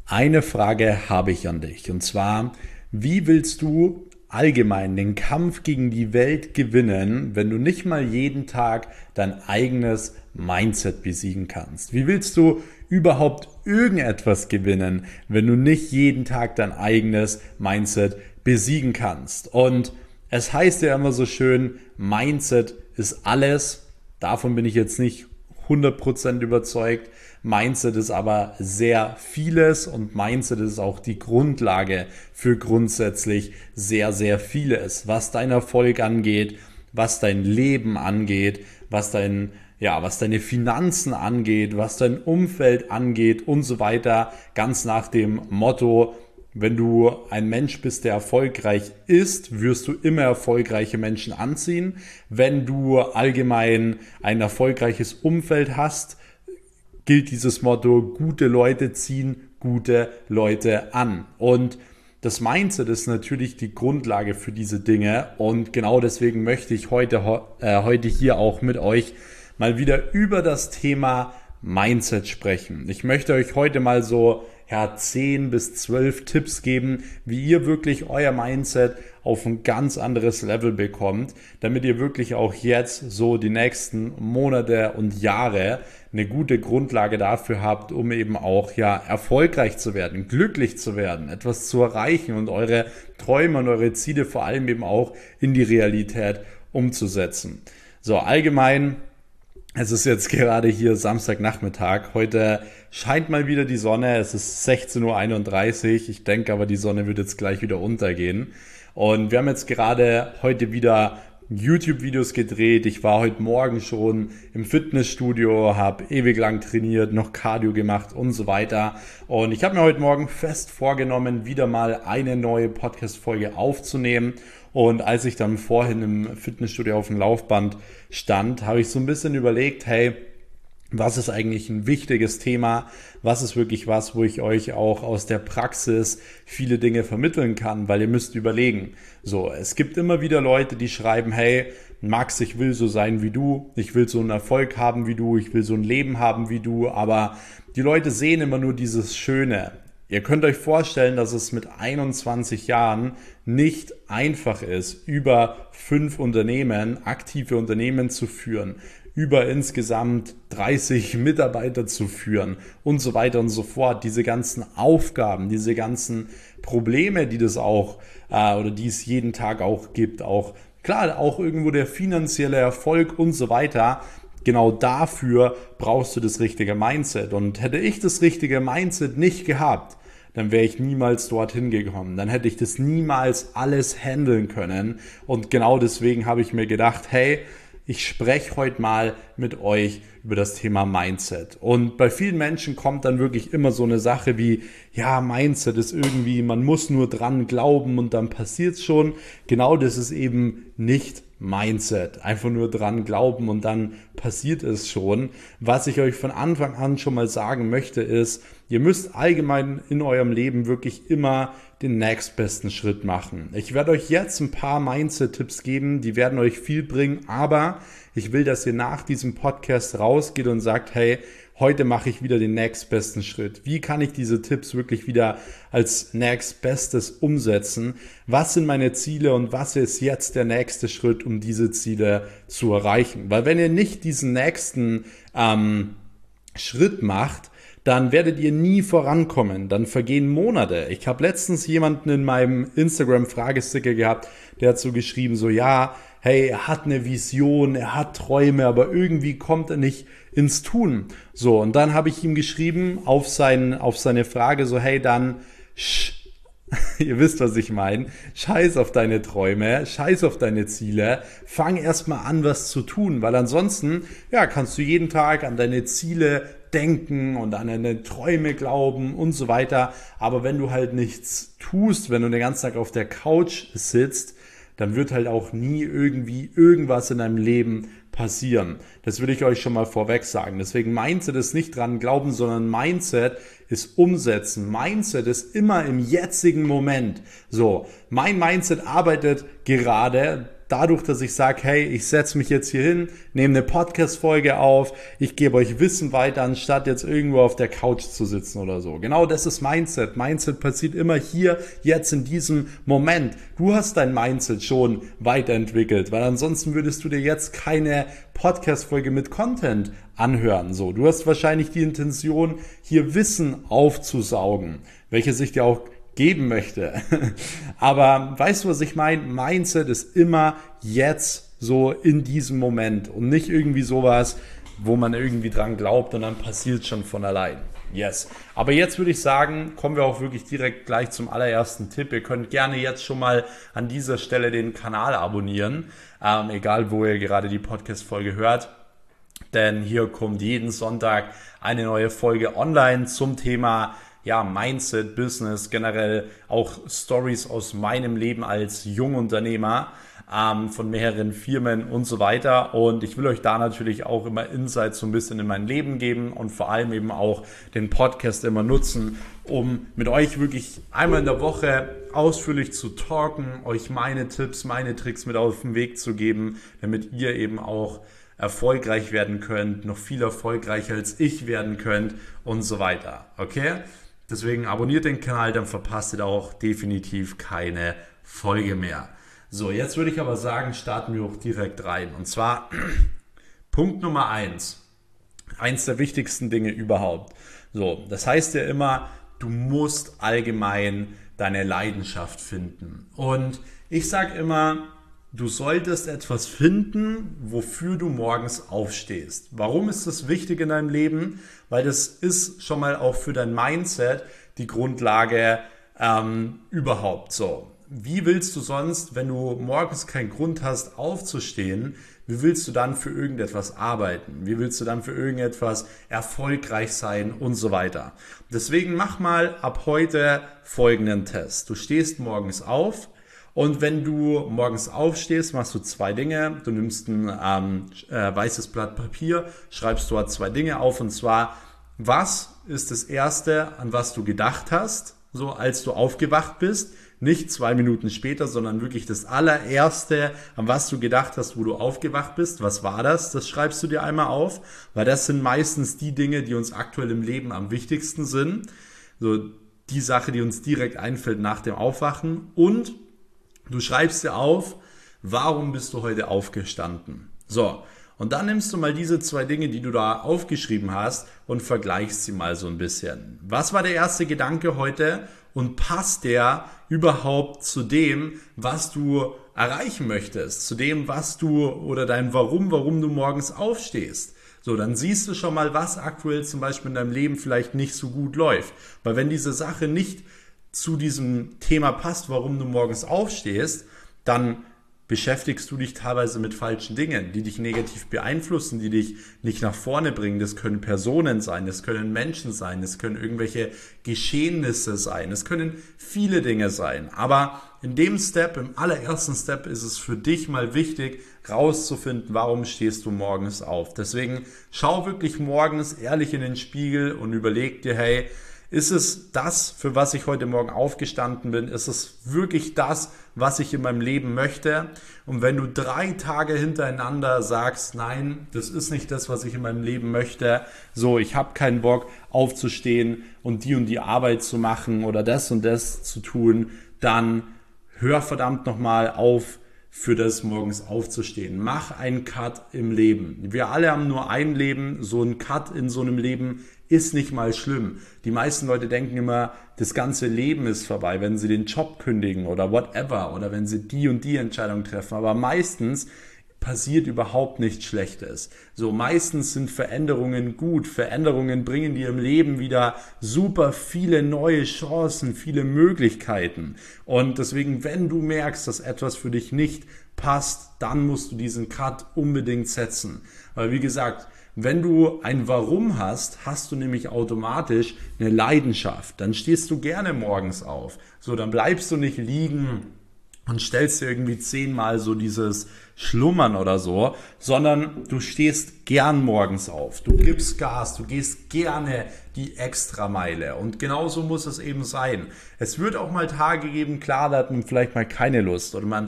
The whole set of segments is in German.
Eine Frage habe ich an dich und zwar, wie willst du allgemein den Kampf gegen die Welt gewinnen, wenn du nicht mal jeden Tag dein eigenes Mindset besiegen kannst? Wie willst du überhaupt irgendetwas gewinnen, wenn du nicht jeden Tag dein eigenes Mindset besiegen kannst? Und es heißt ja immer so schön, Mindset ist alles. Davon bin ich jetzt nicht 100% überzeugt. Mindset ist aber sehr vieles und Mindset ist auch die Grundlage für grundsätzlich sehr, sehr vieles, was dein Erfolg angeht, was dein Leben angeht, was deine Finanzen angeht, was dein Umfeld angeht und so weiter. Ganz nach dem Motto, wenn du ein Mensch bist, der erfolgreich ist, wirst du immer erfolgreiche Menschen anziehen. Wenn du allgemein ein erfolgreiches Umfeld hast, gilt dieses Motto, gute Leute ziehen gute Leute an. Und das Mindset ist natürlich die Grundlage für diese Dinge und genau deswegen möchte ich heute hier auch mit euch mal wieder über das Thema Mindset sprechen. Ich möchte euch heute mal so 10 bis 12 Tipps geben, wie ihr wirklich euer Mindset auf ein ganz anderes Level bekommt, damit ihr wirklich auch jetzt so die nächsten Monate und Jahre eine gute Grundlage dafür habt, um eben auch erfolgreich zu werden, glücklich zu werden, etwas zu erreichen und eure Träume und eure Ziele vor allem eben auch in die Realität umzusetzen. So, allgemein, es ist jetzt gerade hier Samstagnachmittag. Heute scheint mal wieder die Sonne. Es ist 16:31 Uhr. Ich denke aber, die Sonne wird jetzt gleich wieder untergehen. Und wir haben jetzt gerade heute wieder YouTube-Videos gedreht. Ich war heute Morgen schon im Fitnessstudio, habe ewig lang trainiert, noch Cardio gemacht und so weiter. Und ich habe mir heute Morgen fest vorgenommen, wieder mal eine neue Podcast-Folge aufzunehmen. Und als ich dann vorhin im Fitnessstudio auf dem Laufband stand, habe ich so ein bisschen überlegt, hey, was ist eigentlich ein wichtiges Thema? Was ist wirklich was, wo ich euch auch aus der Praxis viele Dinge vermitteln kann? Weil ihr müsst überlegen. So, es gibt immer wieder Leute, die schreiben, hey, Max, ich will so sein wie du. Ich will so einen Erfolg haben wie du. Ich will so ein Leben haben wie du. Aber die Leute sehen immer nur dieses Schöne. Ihr könnt euch vorstellen, dass es mit 21 Jahren nicht einfach ist, über 5 Unternehmen, aktive Unternehmen zu führen, über insgesamt 30 Mitarbeiter zu führen und so weiter und so fort. Diese ganzen Aufgaben, diese ganzen Probleme, die das auch oder die es jeden Tag auch gibt, auch klar, auch irgendwo der finanzielle Erfolg und so weiter. Genau dafür brauchst du das richtige Mindset. Und hätte ich das richtige Mindset nicht gehabt, dann wäre ich niemals dorthin gekommen. Dann hätte ich das niemals alles handeln können. Und genau deswegen habe ich mir gedacht, hey, ich spreche heute mal mit euch über das Thema Mindset. Und bei vielen Menschen kommt dann wirklich immer so eine Sache wie, ja, Mindset ist irgendwie, man muss nur dran glauben und dann passiert's schon. Genau das ist eben nicht Mindset. Einfach nur dran glauben und dann passiert es schon. Was ich euch von Anfang an schon mal sagen möchte ist, ihr müsst allgemein in eurem Leben wirklich immer den nächstbesten Schritt machen. Ich werde euch jetzt ein paar Mindset-Tipps geben, die werden euch viel bringen, aber ich will, dass ihr nach diesem Podcast rausgeht und sagt, hey, heute mache ich wieder den nächstbesten Schritt. Wie kann ich diese Tipps wirklich wieder als nächstbestes umsetzen? Was sind meine Ziele und was ist jetzt der nächste Schritt, um diese Ziele zu erreichen? Weil wenn ihr nicht diesen nächsten Schritt macht, dann werdet ihr nie vorankommen. Dann vergehen Monate. Ich habe letztens jemanden in meinem Instagram-Fragesticker gehabt, der hat so geschrieben, so ja, hey, er hat eine Vision, er hat Träume, aber irgendwie kommt er nicht ins Tun. So, und dann habe ich ihm geschrieben auf seine Frage so, hey, dann ihr wisst, was ich meine. Scheiß auf deine Träume, scheiß auf deine Ziele. Fang erstmal an, was zu tun, weil ansonsten, kannst du jeden Tag an deine Ziele denken und an deine Träume glauben und so weiter. Aber wenn du halt nichts tust, wenn du den ganzen Tag auf der Couch sitzt, dann wird halt auch nie irgendwie irgendwas in deinem Leben passieren. Das will ich euch schon mal vorweg sagen. Deswegen Mindset ist nicht dran glauben, sondern Mindset ist umsetzen. Mindset ist immer im jetzigen Moment. So, mein Mindset arbeitet gerade dadurch, dass ich sage, hey, ich setze mich jetzt hier hin, nehme eine Podcast-Folge auf, ich gebe euch Wissen weiter, anstatt jetzt irgendwo auf der Couch zu sitzen oder so. Genau das ist Mindset. Mindset passiert immer hier, jetzt in diesem Moment. Du hast dein Mindset schon weiterentwickelt, weil ansonsten würdest du dir jetzt keine Podcast-Folge mit Content anhören. So, du hast wahrscheinlich die Intention, hier Wissen aufzusaugen, welches ich dir auch geben möchte. Aber weißt du, was ich meine? Mindset ist immer jetzt so in diesem Moment und nicht irgendwie sowas, wo man irgendwie dran glaubt und dann passiert es schon von allein. Yes. Aber jetzt würde ich sagen, kommen wir auch wirklich direkt gleich zum allerersten Tipp. Ihr könnt gerne jetzt schon mal an dieser Stelle den Kanal abonnieren, egal wo ihr gerade die Podcast-Folge hört. Denn hier kommt jeden Sonntag eine neue Folge online zum Thema Mindset, Business, generell auch Stories aus meinem Leben als Jungunternehmer von mehreren Firmen und so weiter. Und ich will euch da natürlich auch immer Insights so ein bisschen in mein Leben geben und vor allem eben auch den Podcast immer nutzen, um mit euch wirklich einmal in der Woche ausführlich zu talken, euch meine Tipps, meine Tricks mit auf den Weg zu geben, damit ihr eben auch erfolgreich werden könnt, noch viel erfolgreicher als ich werden könnt und so weiter. Okay? Deswegen abonniert den Kanal, dann verpasst ihr auch definitiv keine Folge mehr. So, jetzt würde ich aber sagen, starten wir auch direkt rein. Und zwar Punkt Nummer 1. Eins der wichtigsten Dinge überhaupt. So, das heißt ja immer, du musst allgemein deine Leidenschaft finden. Und ich sage immer, du solltest etwas finden, wofür du morgens aufstehst. Warum ist das wichtig in deinem Leben? Weil das ist schon mal auch für dein Mindset die Grundlage überhaupt so. Wie willst du sonst, wenn du morgens keinen Grund hast, aufzustehen, wie willst du dann für irgendetwas arbeiten? Wie willst du dann für irgendetwas erfolgreich sein und so weiter? Deswegen mach mal ab heute folgenden Test. Du stehst morgens auf. Und wenn du morgens aufstehst, machst du zwei Dinge. Du nimmst ein weißes Blatt Papier, schreibst dort zwei Dinge auf. Und zwar, was ist das Erste, an was du gedacht hast, so als du aufgewacht bist? Nicht 2 Minuten später, sondern wirklich das allererste, an was du gedacht hast, wo du aufgewacht bist. Was war das? Das schreibst du dir einmal auf, weil das sind meistens die Dinge, die uns aktuell im Leben am wichtigsten sind. So die Sache, die uns direkt einfällt nach dem Aufwachen. Und du schreibst dir auf, warum bist du heute aufgestanden? So, und dann nimmst du mal diese zwei Dinge, die du da aufgeschrieben hast und vergleichst sie mal so ein bisschen. Was war der erste Gedanke heute und passt der überhaupt zu dem, was du erreichen möchtest? Zu dem, was du oder dein warum du morgens aufstehst? So, dann siehst du schon mal, was aktuell zum Beispiel in deinem Leben vielleicht nicht so gut läuft. Weil wenn diese Sache nicht zu diesem Thema passt, warum du morgens aufstehst, dann beschäftigst du dich teilweise mit falschen Dingen, die dich negativ beeinflussen, die dich nicht nach vorne bringen. Das können Personen sein, das können Menschen sein, das können irgendwelche Geschehnisse sein, es können viele Dinge sein. Aber in dem Step, im allerersten Step, ist es für dich mal wichtig, rauszufinden, warum stehst du morgens auf. Deswegen schau wirklich morgens ehrlich in den Spiegel und überleg dir, hey, ist es das, für was ich heute Morgen aufgestanden bin? Ist es wirklich das, was ich in meinem Leben möchte? Und wenn du 3 Tage hintereinander sagst, nein, das ist nicht das, was ich in meinem Leben möchte, so, ich habe keinen Bock aufzustehen und die Arbeit zu machen oder das und das zu tun, dann hör verdammt nochmal auf, für das morgens aufzustehen. Mach einen Cut im Leben. Wir alle haben nur ein Leben, so ein Cut in so einem Leben ist nicht mal schlimm. Die meisten Leute denken immer, das ganze Leben ist vorbei, wenn sie den Job kündigen oder whatever oder wenn sie die und die Entscheidung treffen. Aber meistens passiert überhaupt nichts Schlechtes. So, meistens sind Veränderungen gut. Veränderungen bringen dir im Leben wieder super viele neue Chancen, viele Möglichkeiten. Und deswegen, wenn du merkst, dass etwas für dich nicht passt, dann musst du diesen Cut unbedingt setzen. Weil wie gesagt, wenn du ein Warum hast, hast du nämlich automatisch eine Leidenschaft. Dann stehst du gerne morgens auf. So, dann bleibst du nicht liegen und stellst dir irgendwie 10-mal so dieses Schlummern oder so, sondern du stehst gern morgens auf. Du gibst Gas, du gehst gerne die Extrameile. Und genauso muss es eben sein. Es wird auch mal Tage geben, klar, da hat man vielleicht mal keine Lust oder man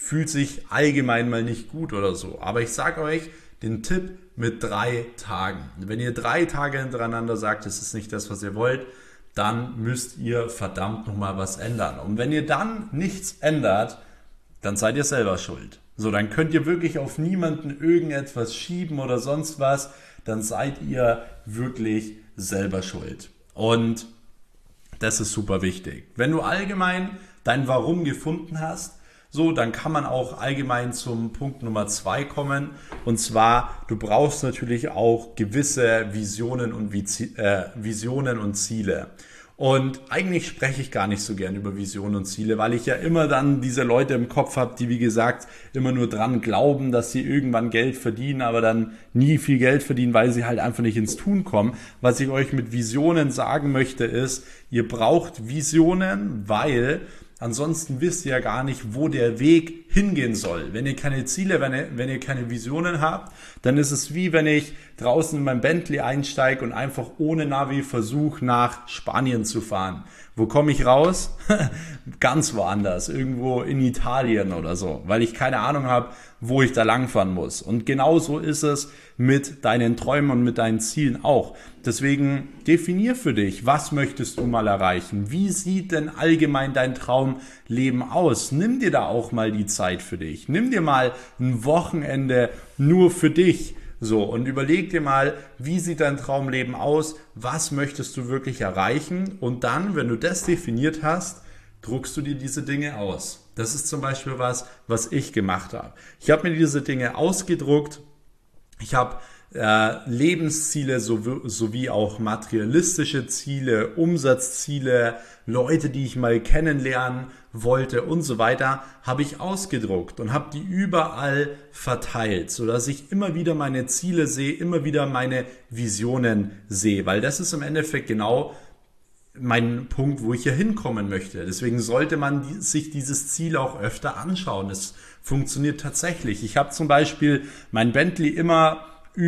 fühlt sich allgemein mal nicht gut oder so. Aber ich sage euch den Tipp mit 3 Tagen. Wenn ihr 3 Tage hintereinander sagt, das ist nicht das, was ihr wollt, dann müsst ihr verdammt nochmal was ändern. Und wenn ihr dann nichts ändert, dann seid ihr selber schuld. So, dann könnt ihr wirklich auf niemanden irgendetwas schieben oder sonst was. Dann seid ihr wirklich selber schuld. Und das ist super wichtig. Wenn du allgemein dein Warum gefunden hast, so, dann kann man auch allgemein zum Punkt Nummer 2 kommen. Und zwar, du brauchst natürlich auch gewisse Visionen und Ziele. Und eigentlich spreche ich gar nicht so gern über Visionen und Ziele, weil ich ja immer dann diese Leute im Kopf habe, die wie gesagt immer nur dran glauben, dass sie irgendwann Geld verdienen, aber dann nie viel Geld verdienen, weil sie halt einfach nicht ins Tun kommen. Was ich euch mit Visionen sagen möchte ist, ihr braucht Visionen, weil ansonsten wisst ihr ja gar nicht, wo der Weg hingehen soll. Wenn ihr keine Ziele, wenn ihr keine Visionen habt, dann ist es wie wenn ich draußen in mein Bentley einsteige und einfach ohne Navi versuche, nach Spanien zu fahren. Wo komme ich raus? Ganz woanders, irgendwo in Italien oder so, weil ich keine Ahnung habe, wo ich da langfahren muss. Und genauso ist es mit deinen Träumen und mit deinen Zielen auch. Deswegen definier für dich, was möchtest du mal erreichen? Wie sieht denn allgemein dein Traumleben aus? Nimm dir da auch mal die Zeit für dich. Nimm dir mal ein Wochenende nur für dich. So, und überleg dir mal, wie sieht dein Traumleben aus? Was möchtest du wirklich erreichen? Und dann, wenn du das definiert hast, druckst du dir diese Dinge aus. Das ist zum Beispiel was ich gemacht habe. Ich habe mir diese Dinge ausgedruckt. Ich habe Lebensziele sowie auch materialistische Ziele, Umsatzziele, Leute, die ich mal kennenlernen wollte und so weiter, habe ich ausgedruckt und habe die überall verteilt, sodass ich immer wieder meine Ziele sehe, immer wieder meine Visionen sehe, weil das ist im Endeffekt genau mein Punkt, wo ich hier hinkommen möchte. Deswegen sollte man sich dieses Ziel auch öfter anschauen. Es funktioniert tatsächlich. Ich habe zum Beispiel mein Bentley immer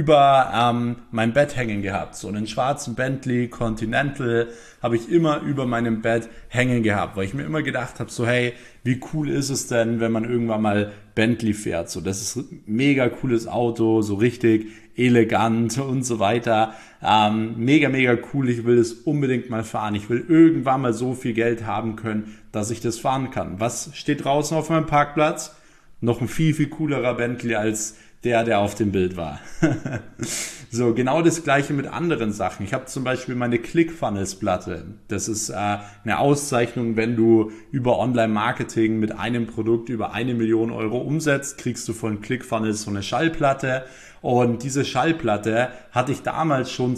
über mein Bett hängen gehabt. So einen schwarzen Bentley Continental habe ich immer über meinem Bett hängen gehabt, weil ich mir immer gedacht habe, so hey, wie cool ist es denn, wenn man irgendwann mal Bentley fährt? So, das ist ein mega cooles Auto, so richtig elegant und so weiter. Mega, mega cool. Ich will es unbedingt mal fahren. Ich will irgendwann mal so viel Geld haben können, dass ich das fahren kann. Was steht draußen auf meinem Parkplatz? Noch ein viel, viel coolerer Bentley als der auf dem Bild war. So, genau das gleiche mit anderen Sachen. Ich habe zum Beispiel meine ClickFunnels-Platte. Das ist eine Auszeichnung, wenn du über Online-Marketing mit einem Produkt über 1 Million Euro umsetzt, kriegst du von ClickFunnels so eine Schallplatte. Und diese Schallplatte hatte ich damals schon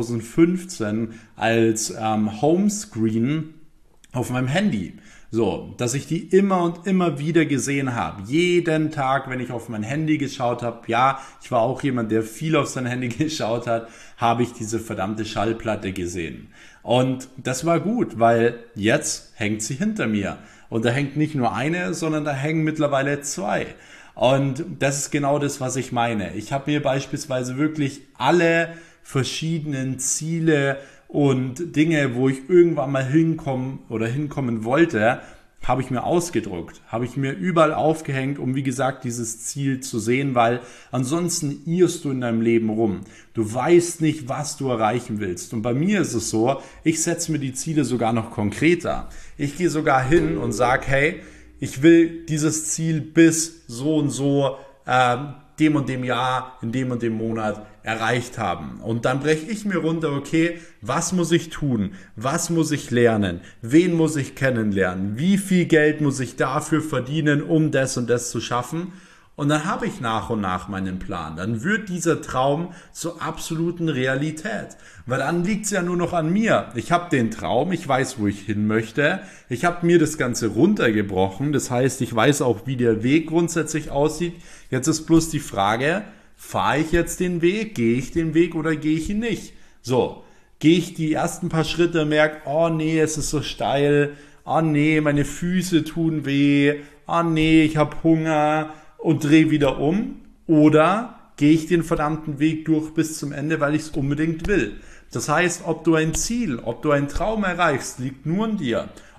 2015 als Homescreen auf meinem Handy. So, dass ich die immer und immer wieder gesehen habe. Jeden Tag, wenn ich auf mein Handy geschaut habe, ja, ich war auch jemand, der viel auf sein Handy geschaut hat, habe ich diese verdammte Schallplatte gesehen. Und das war gut, weil jetzt hängt sie hinter mir. Und da hängt nicht nur eine, sondern da hängen mittlerweile 2. Und das ist genau das, was ich meine. Ich habe mir beispielsweise wirklich alle verschiedenen Ziele und Dinge, wo ich irgendwann mal hinkommen wollte, habe ich mir ausgedruckt, habe ich mir überall aufgehängt, um wie gesagt dieses Ziel zu sehen, weil ansonsten irrst du in deinem Leben rum. Du weißt nicht, was du erreichen willst. Und bei mir ist es so, ich setze mir die Ziele sogar noch konkreter. Ich gehe sogar hin und sage, hey, ich will dieses Ziel bis so und so dem und dem Jahr, in dem und dem Monat erreicht haben. Und dann breche ich mir runter, okay, was muss ich tun? Was muss ich lernen? Wen muss ich kennenlernen? Wie viel Geld muss ich dafür verdienen, um das und das zu schaffen? Und dann habe ich nach und nach meinen Plan. Dann wird dieser Traum zur absoluten Realität. Weil dann liegt es ja nur noch an mir. Ich habe den Traum, ich weiß, wo ich hin möchte. Ich habe mir das Ganze runtergebrochen. Das heißt, ich weiß auch, wie der Weg grundsätzlich aussieht. Jetzt ist bloß die Frage, fahre ich jetzt den Weg? Gehe ich den Weg oder gehe ich ihn nicht? So, gehe ich die ersten paar Schritte und merke, oh nee, es ist so steil. Oh nee, meine Füße tun weh. Oh nee, ich habe Hunger. Und drehe wieder um, oder gehe ich den verdammten Weg durch bis zum Ende, weil ich es unbedingt will. Das heißt, ob du ein Ziel, ob du einen Traum erreichst, liegt nur an dir.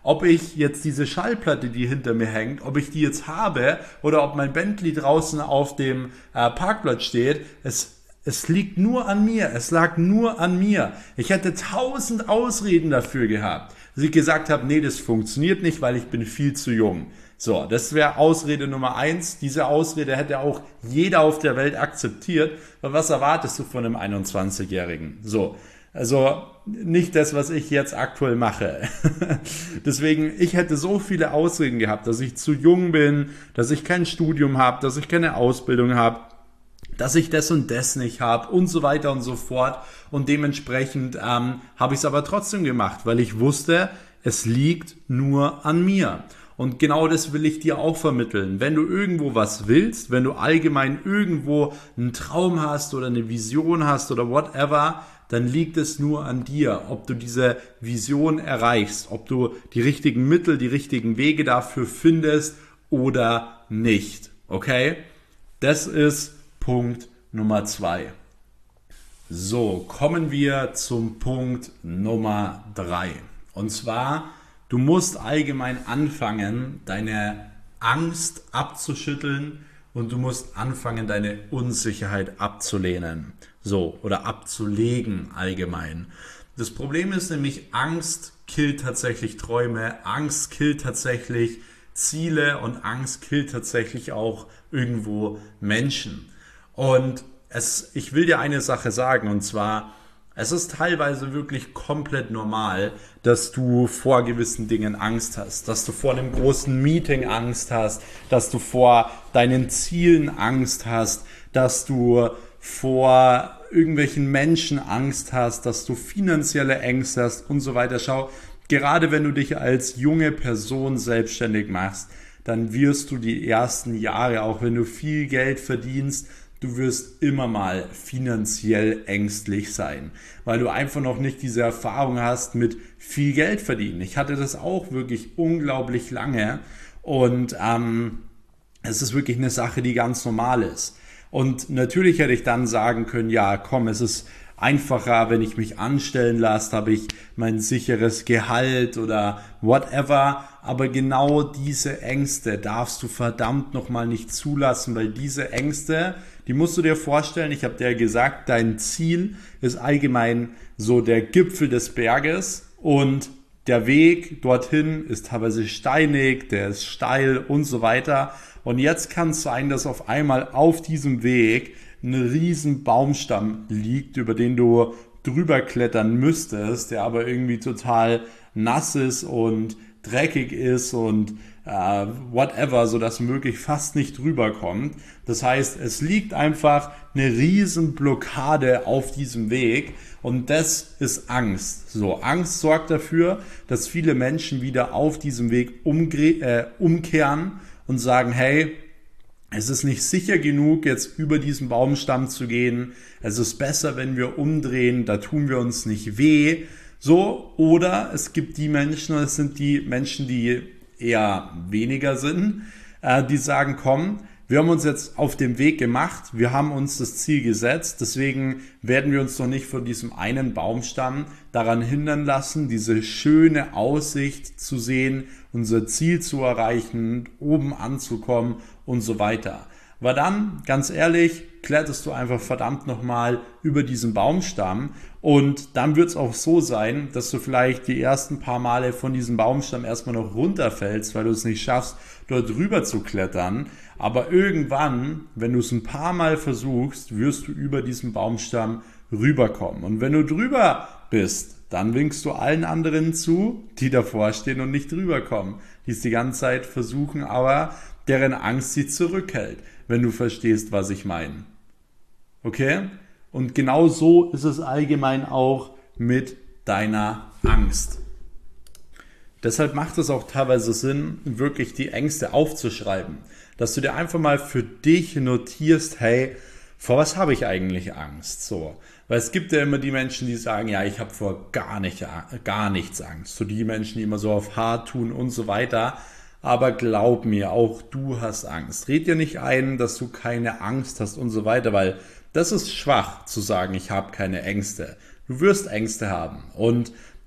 ob ich jetzt diese Schallplatte, die hinter mir hängt, ob ich die jetzt habe oder ob mein Bentley draußen auf dem Parkplatz steht, es liegt nur an mir, es lag nur an mir. Ich hätte 1000 Ausreden dafür gehabt, dass ich gesagt habe, nee, das funktioniert nicht, weil ich bin viel zu jung. So, das wäre Ausrede Nummer 1. Diese Ausrede hätte auch jeder auf der Welt akzeptiert. Aber was erwartest du von einem 21-Jährigen? So, also nicht das, was ich jetzt aktuell mache. Deswegen, ich hätte so viele Ausreden gehabt, dass ich zu jung bin, dass ich kein Studium habe, dass ich keine Ausbildung habe, dass ich das und das nicht habe und so weiter und so fort. Und dementsprechend habe ich es aber trotzdem gemacht, weil ich wusste, es liegt nur an mir. Und genau das will ich dir auch vermitteln. Wenn du irgendwo was willst, wenn du allgemein irgendwo einen Traum hast oder eine Vision hast oder whatever, dann liegt es nur an dir, ob du diese Vision erreichst, ob du die richtigen Mittel, die richtigen Wege dafür findest oder nicht. Okay? Das ist Punkt Nummer 2. So, kommen wir zum Punkt Nummer 3. Und zwar, du musst allgemein anfangen, deine Angst abzuschütteln und du musst anfangen, deine Unsicherheit abzulehnen. So, oder abzulegen allgemein. Das Problem ist nämlich, Angst killt tatsächlich Träume, Angst killt tatsächlich Ziele und Angst killt tatsächlich auch irgendwo Menschen. Und ich will dir eine Sache sagen, und zwar, es ist teilweise wirklich komplett normal, dass du vor gewissen Dingen Angst hast, dass du vor einem großen Meeting Angst hast, dass du vor deinen Zielen Angst hast, dass du vor irgendwelchen Menschen Angst hast, dass du finanzielle Ängste hast und so weiter. Schau, gerade wenn du dich als junge Person selbstständig machst, dann wirst du die ersten Jahre, auch wenn du viel Geld verdienst, du wirst immer mal finanziell ängstlich sein, weil du einfach noch nicht diese Erfahrung hast mit viel Geld verdienen. Ich hatte das auch wirklich unglaublich lange und es ist wirklich eine Sache, die ganz normal ist. Und natürlich hätte ich dann sagen können, ja komm, es ist einfacher, wenn ich mich anstellen lasse, habe ich mein sicheres Gehalt oder whatever. Aber genau diese Ängste darfst du verdammt nochmal nicht zulassen, weil diese Ängste, die musst du dir vorstellen, ich habe dir gesagt, dein Ziel ist allgemein so der Gipfel des Berges und der Weg dorthin ist teilweise steinig, der ist steil und so weiter. Und jetzt kann es sein, dass auf einmal auf diesem Weg ein riesen Baumstamm liegt, über den du drüber klettern müsstest, der aber irgendwie total nass ist und dreckig ist und whatever, sodass möglich fast nicht drüber kommt. Das heißt, es liegt einfach eine riesen Blockade auf diesem Weg und das ist Angst. So, Angst sorgt dafür, dass viele Menschen wieder auf diesem Weg umkehren und sagen, hey, es ist nicht sicher genug, jetzt über diesen Baumstamm zu gehen. Es ist besser, wenn wir umdrehen, da tun wir uns nicht weh. So, oder es gibt die Menschen, es sind die Menschen, die eher weniger sind, die sagen, komm, wir haben uns jetzt auf den Weg gemacht, wir haben uns das Ziel gesetzt, deswegen werden wir uns doch nicht von diesem einen Baumstamm daran hindern lassen, diese schöne Aussicht zu sehen, unser Ziel zu erreichen, oben anzukommen und so weiter. Aber dann, ganz ehrlich, kletterst du einfach verdammt nochmal über diesen Baumstamm und dann wird es auch so sein, dass du vielleicht die ersten paar Male von diesem Baumstamm erstmal noch runterfällst, weil du es nicht schaffst, dort rüber zu klettern. Aber irgendwann, wenn du es ein paar Mal versuchst, wirst du über diesen Baumstamm rüberkommen. Und wenn du drüber bist, dann winkst du allen anderen zu, die davor stehen und nicht drüber kommen, die es die ganze Zeit versuchen, aber deren Angst sie zurückhält, wenn du verstehst, was ich meine. Okay? Und genau so ist es allgemein auch mit deiner Angst. Deshalb macht es auch teilweise Sinn, wirklich die Ängste aufzuschreiben. Dass du dir einfach mal für dich notierst, hey, vor was habe ich eigentlich Angst? So. Weil es gibt ja immer die Menschen, die sagen, ja, ich habe vor gar nichts Angst. So die Menschen, die immer so auf hart tun und so weiter. Aber glaub mir, auch du hast Angst. Red dir nicht ein, dass du keine Angst hast und so weiter, weil das ist schwach zu sagen, ich habe keine Ängste. Du wirst Ängste haben. Und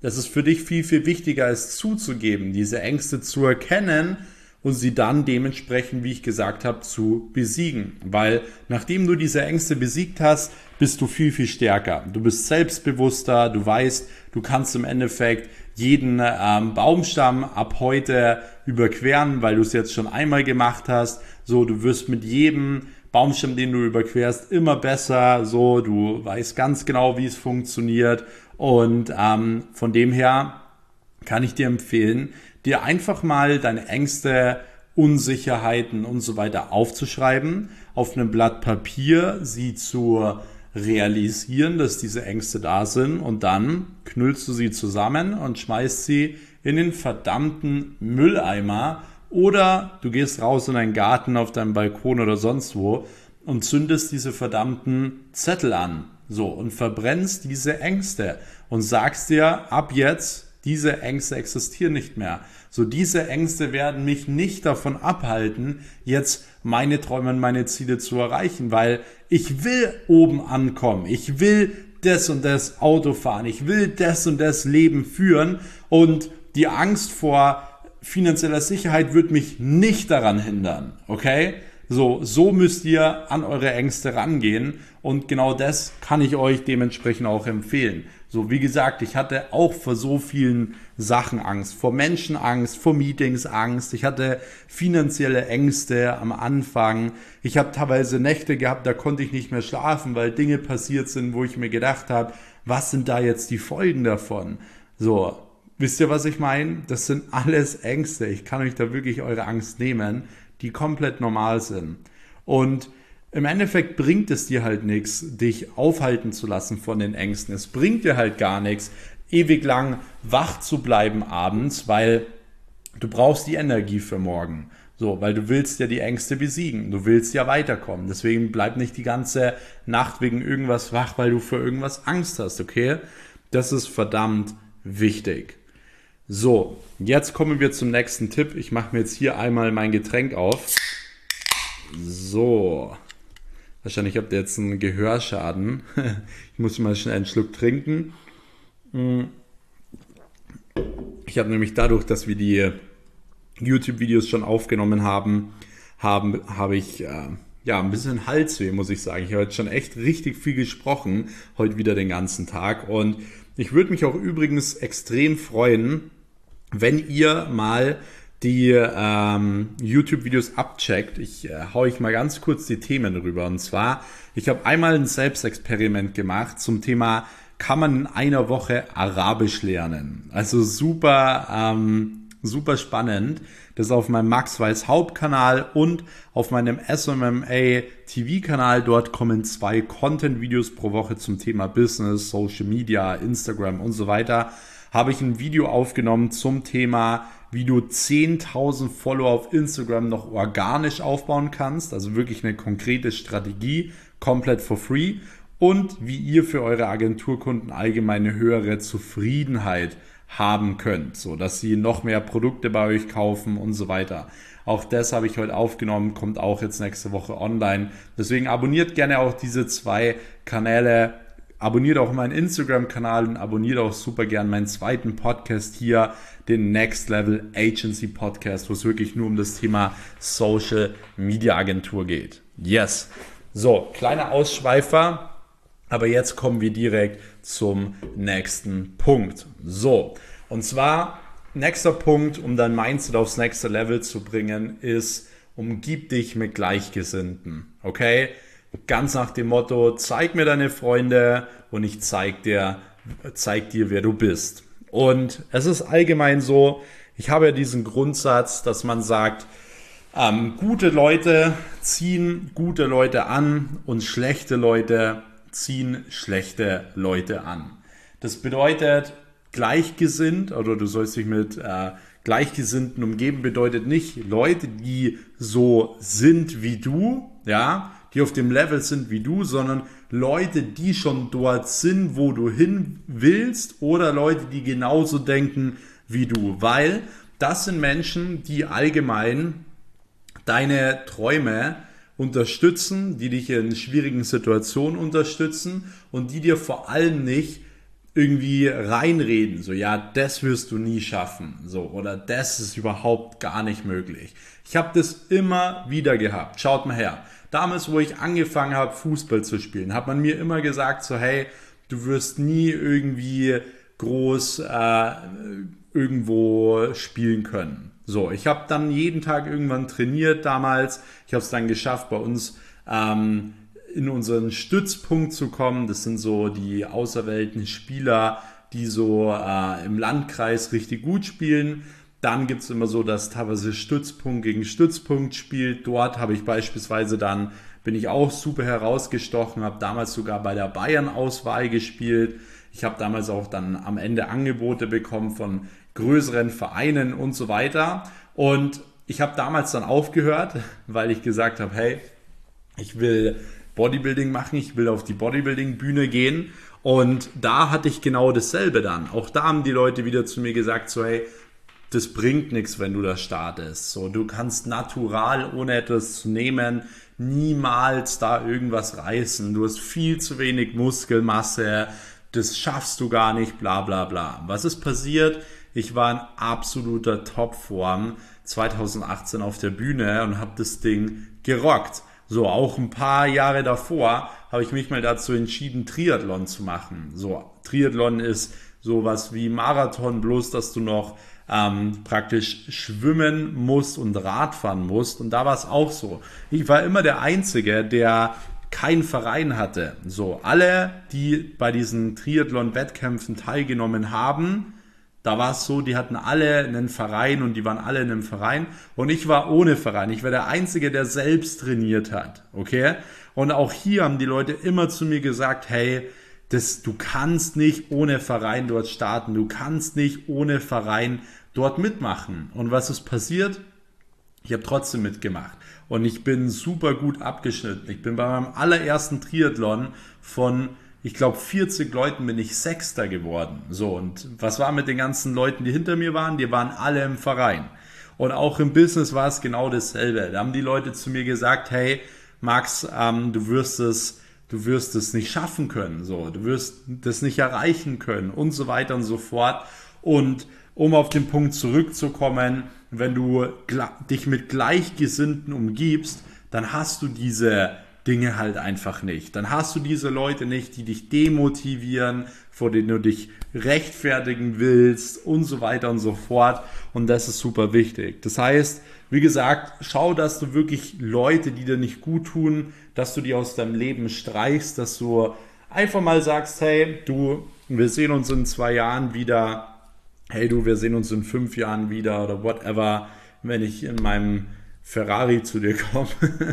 Das ist für dich viel, viel wichtiger, es zuzugeben, diese Ängste zu erkennen und sie dann dementsprechend, wie ich gesagt habe, zu besiegen. Weil nachdem du diese Ängste besiegt hast, bist du viel, viel stärker. Du bist selbstbewusster, du weißt, du kannst im Endeffekt jeden Baumstamm ab heute überqueren, weil du es jetzt schon einmal gemacht hast. So, du wirst mit jedem Baumstamm, den du überquerst, immer besser. So, du weißt ganz genau, wie es funktioniert. Und von dem her kann ich dir empfehlen, dir einfach mal deine Ängste, Unsicherheiten und so weiter aufzuschreiben, auf einem Blatt Papier, sie zu realisieren, dass diese Ängste da sind und dann knüllst du sie zusammen und schmeißt sie in den verdammten Mülleimer oder du gehst raus in deinen Garten, auf deinem Balkon oder sonst wo und zündest diese verdammten Zettel an. So, und verbrennst diese Ängste und sagst dir ab jetzt, diese Ängste existieren nicht mehr. So, diese Ängste werden mich nicht davon abhalten, jetzt meine Träume und meine Ziele zu erreichen, weil ich will oben ankommen. Ich will das und das Auto fahren. Ich will das und das Leben führen und die Angst vor finanzieller Sicherheit wird mich nicht daran hindern. Okay? So müsst ihr an eure Ängste rangehen und genau das kann ich euch dementsprechend auch empfehlen. So, wie gesagt, ich hatte auch vor so vielen Sachen Angst, vor Menschen Angst, vor Meetings Angst, ich hatte finanzielle Ängste am Anfang, ich habe teilweise Nächte gehabt, da konnte ich nicht mehr schlafen, weil Dinge passiert sind, wo ich mir gedacht habe, was sind da jetzt die Folgen davon? So, wisst ihr, was ich meine? Das sind alles Ängste, ich kann euch da wirklich eure Angst nehmen, die komplett normal sind. Und im Endeffekt bringt es dir halt nichts, dich aufhalten zu lassen von den Ängsten. Es bringt dir halt gar nichts, ewig lang wach zu bleiben abends, weil du brauchst die Energie für morgen. So, weil du willst ja die Ängste besiegen. Du willst ja weiterkommen. Deswegen bleib nicht die ganze Nacht wegen irgendwas wach, weil du für irgendwas Angst hast, okay? Das ist verdammt wichtig. So, jetzt kommen wir zum nächsten Tipp. Ich mache mir jetzt hier einmal mein Getränk auf. So. Wahrscheinlich habt ihr jetzt einen Gehörschaden. Ich muss mal schnell einen Schluck trinken. Ich habe nämlich dadurch, dass wir die YouTube-Videos schon aufgenommen habe ich ein bisschen Halsweh, muss ich sagen. Ich habe jetzt schon echt richtig viel gesprochen, heute wieder den ganzen Tag. Und ich würde mich auch übrigens extrem freuen, wenn ihr mal die YouTube-Videos abcheckt. Ich hau euch mal ganz kurz die Themen rüber. Und zwar, ich habe einmal ein Selbstexperiment gemacht zum Thema, kann man in einer Woche Arabisch lernen? Also super spannend. Das ist auf meinem Max Weiß Hauptkanal und auf meinem SMMA TV-Kanal. Dort kommen 2 Content-Videos pro Woche zum Thema Business, Social Media, Instagram und so weiter. Habe ich ein Video aufgenommen zum Thema, wie du 10.000 Follower auf Instagram noch organisch aufbauen kannst. Also wirklich eine konkrete Strategie, komplett for free. Und wie ihr für eure Agenturkunden allgemein eine höhere Zufriedenheit haben könnt, so dass sie noch mehr Produkte bei euch kaufen und so weiter. Auch das habe ich heute aufgenommen, kommt auch jetzt nächste Woche online. Deswegen abonniert gerne auch diese 2 Kanäle. Abonniert auch meinen Instagram-Kanal und abonniert auch super gern meinen zweiten Podcast hier, den Next Level Agency Podcast, wo es wirklich nur um das Thema Social Media Agentur geht. Yes. So, kleiner Ausschweifer, aber jetzt kommen wir direkt zum nächsten Punkt. So, und zwar, nächster Punkt, um dein Mindset aufs nächste Level zu bringen, ist, umgib dich mit Gleichgesinnten. Okay? Ganz nach dem Motto, zeig mir deine Freunde und ich zeig dir, wer du bist. Und es ist allgemein so, ich habe ja diesen Grundsatz, dass man sagt, gute Leute ziehen gute Leute an und schlechte Leute ziehen schlechte Leute an. Das bedeutet, gleichgesinnt, oder du sollst dich mit Gleichgesinnten umgeben, bedeutet nicht Leute, die so sind wie du, ja, die auf dem Level sind wie du, sondern Leute, die schon dort sind, wo du hin willst, oder Leute, die genauso denken wie du, weil das sind Menschen, die allgemein deine Träume unterstützen, die dich in schwierigen Situationen unterstützen und die dir vor allem nicht irgendwie reinreden, so ja, das wirst du nie schaffen, so oder das ist überhaupt gar nicht möglich. Ich habe das immer wieder gehabt. Schaut mal her. Damals, wo ich angefangen habe, Fußball zu spielen, hat man mir immer gesagt, so hey, du wirst nie irgendwie groß irgendwo spielen können. So, ich habe dann jeden Tag irgendwann trainiert damals. Ich habe es dann geschafft, bei uns in unseren Stützpunkt zu kommen. Das sind so die auserwählten Spieler, die so im Landkreis richtig gut spielen. Dann gibt es immer so, dass teilweise Stützpunkt gegen Stützpunkt spielt. Dort habe ich beispielsweise dann, bin ich auch super herausgestochen, habe damals sogar bei der Bayern-Auswahl gespielt. Ich habe damals auch dann am Ende Angebote bekommen von größeren Vereinen und so weiter. Und ich habe damals dann aufgehört, weil ich gesagt habe, hey, ich will Bodybuilding machen, ich will auf die Bodybuilding-Bühne gehen. Und da hatte ich genau dasselbe dann. Auch da haben die Leute wieder zu mir gesagt, so hey, das bringt nichts, wenn du da startest. So, du kannst natural, ohne etwas zu nehmen, niemals da irgendwas reißen. Du hast viel zu wenig Muskelmasse, das schaffst du gar nicht, bla bla bla. Was ist passiert? Ich war in absoluter Topform 2018 auf der Bühne und habe das Ding gerockt. So, auch ein paar Jahre davor habe ich mich mal dazu entschieden, Triathlon zu machen. So, Triathlon ist sowas wie Marathon, bloß dass du noch praktisch schwimmen musst und Radfahren musst. Und da war es auch so. Ich war immer der Einzige, der keinen Verein hatte. So, alle, die bei diesen Triathlon-Wettkämpfen teilgenommen haben, da war es so, die hatten alle einen Verein und die waren alle in einem Verein und ich war ohne Verein. Ich war der Einzige, der selbst trainiert hat, okay? Und auch hier haben die Leute immer zu mir gesagt, hey, du kannst nicht ohne Verein dort starten, du kannst nicht ohne Verein dort mitmachen. Und was ist passiert? Ich habe trotzdem mitgemacht und ich bin super gut abgeschnitten. Ich bin bei meinem allerersten Triathlon von ich glaube 40 Leuten bin ich Sechster geworden. So, und was war mit den ganzen Leuten, die hinter mir waren? Die waren alle im Verein. Und auch im Business war es genau dasselbe. Da haben die Leute zu mir gesagt, hey, Max, du wirst es nicht schaffen können. So, du wirst das nicht erreichen können und so weiter und so fort. Und um auf den Punkt zurückzukommen, wenn du dich mit Gleichgesinnten umgibst, dann hast du diese Dinge halt einfach nicht. Dann hast du diese Leute nicht, die dich demotivieren, vor denen du dich rechtfertigen willst und so weiter und so fort. Und das ist super wichtig. Das heißt, wie gesagt, schau, dass du wirklich Leute, die dir nicht gut tun, dass du die aus deinem Leben streichst, dass du einfach mal sagst, hey, du, wir sehen uns in 2 Jahren wieder. Hey, du, wir sehen uns in 5 Jahren wieder oder whatever, wenn ich in meinem Ferrari zu dir komme.